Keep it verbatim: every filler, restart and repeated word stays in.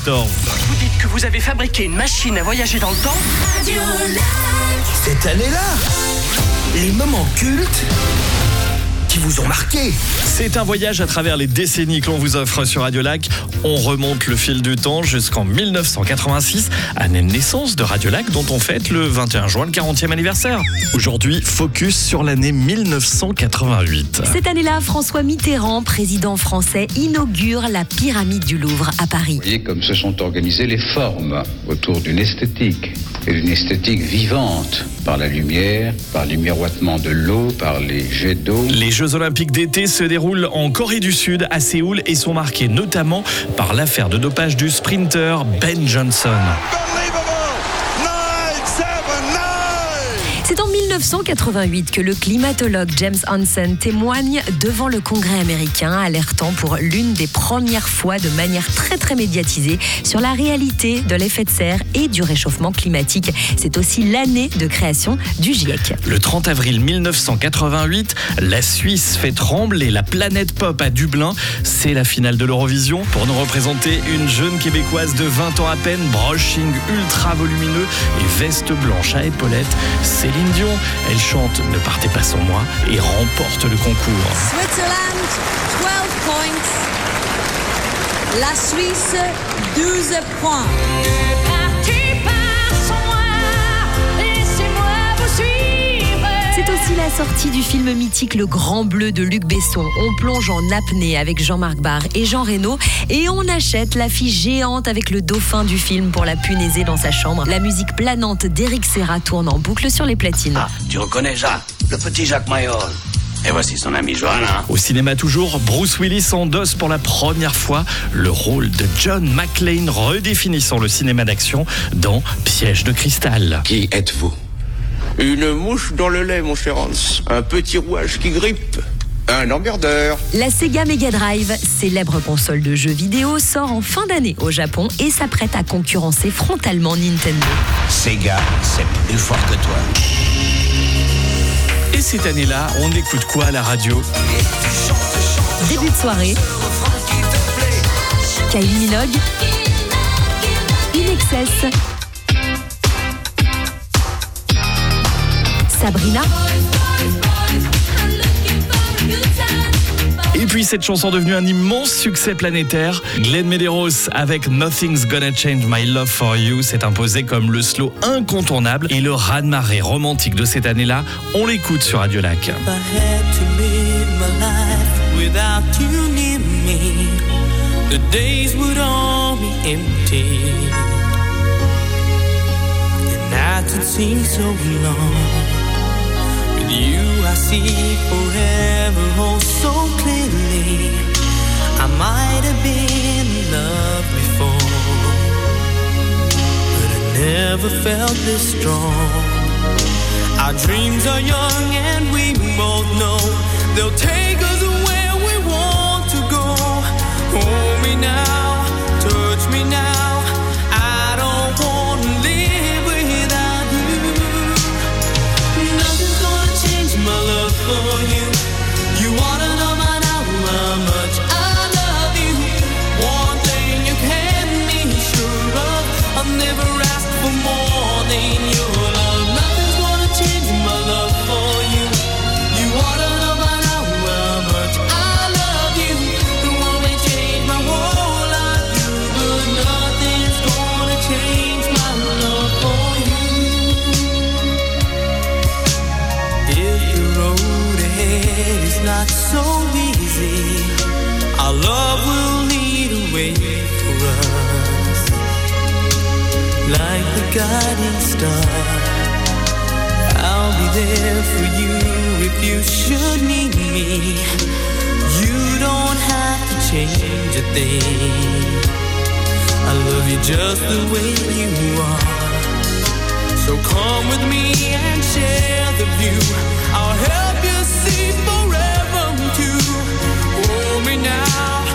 quatorze. Vous dites que vous avez fabriqué une machine à voyager dans le temps ? Cette année-là, les moments cultes qui vous ont marqué. C'est un voyage à travers les décennies que l'on vous offre sur Radio Lac. On remonte le fil du temps jusqu'en dix-neuf cent quatre-vingt-six, année de naissance de Radio Lac, dont on fête le vingt et un juin le quarantième anniversaire. Aujourd'hui, focus sur l'année dix-neuf cent quatre-vingt-huit. Cette année-là, François Mitterrand, président français, inaugure la pyramide du Louvre à Paris. Vous voyez comme se sont organisées les formes autour d'une esthétique, et d'une esthétique vivante, par la lumière, par les miroitements de l'eau, par les jets d'eau. Les Jeux Olympiques d'été se déroulent en Corée du Sud, à Séoul, et sont marqués notamment par l'affaire de dopage du sprinter Ben Johnson. C'est en dix-neuf cent quatre-vingt-huit que le climatologue James Hansen témoigne devant le Congrès américain, alertant pour l'une des premières fois de manière très très médiatisée sur la réalité de l'effet de serre et du réchauffement climatique. C'est aussi l'année de création du GIEC. Le trente avril dix-neuf cent quatre-vingt-huit, la Suisse fait trembler la planète pop à Dublin. C'est la finale de l'Eurovision. Pour nous représenter, une jeune Québécoise de vingt ans à peine, brushing ultra volumineux et veste blanche à épaulettes. Céline Dion, elle chante « Ne partez pas sans moi » et remporte le concours. Switzerland, douze points. La Suisse, douze points. Ne partez pas sans moi, laissez-moi vous suivre. C'est aussi la sortie du film mythique Le Grand Bleu de Luc Besson. On plonge en apnée avec Jean-Marc Barr et Jean Reno et on achète l'affiche géante avec le dauphin du film pour la punaiser dans sa chambre. La musique planante d'Éric Serra tourne en boucle sur les platines. Ah, tu reconnais Jacques, le petit Jacques Mayol. Et voici son ami Johanna. Au cinéma toujours, Bruce Willis endosse pour la première fois le rôle de John McClane, redéfinissant le cinéma d'action dans Piège de cristal. Qui êtes-vous ? Une mouche dans le lait, mon cher Hans. Un petit rouage qui grippe. Un emmerdeur. La Sega Mega Drive, célèbre console de jeux vidéo, sort en fin d'année au Japon et s'apprête à concurrencer frontalement Nintendo. Sega, c'est plus fort que toi. Et cette année-là, on écoute quoi à la radio ? Début de soirée, Kylie Minogue, In Excess, Sabrina. Et puis cette chanson devenue un immense succès planétaire, Glenn Medeiros avec Nothing's Gonna Change My Love For You s'est imposé comme le slow incontournable et le raz-de-marée romantique de cette année-là. On l'écoute sur Radio Lac. You I see forever oh so clearly. I might have been in love before, but I never felt this strong. Our dreams are young and we both know they'll take us where we want to go. Hold me now, touch me now. I don't want to live without you. Nothing's gonna change my love for you. You wanna know by now how much I love you. One thing you can be sure of, I'll never ask for more than your love. Nothing's gonna change my love for you. You wanna know by now how much I love you. The one may change my whole life, but nothing's gonna change my love for you. If the road ahead is not so easy, our love will lead a way for us. Like the guiding star, I'll be there for you if you should need me. You don't have to change a thing. I love you just the way you are. So come with me and share the view. I'll help you see forever too. Hold me now,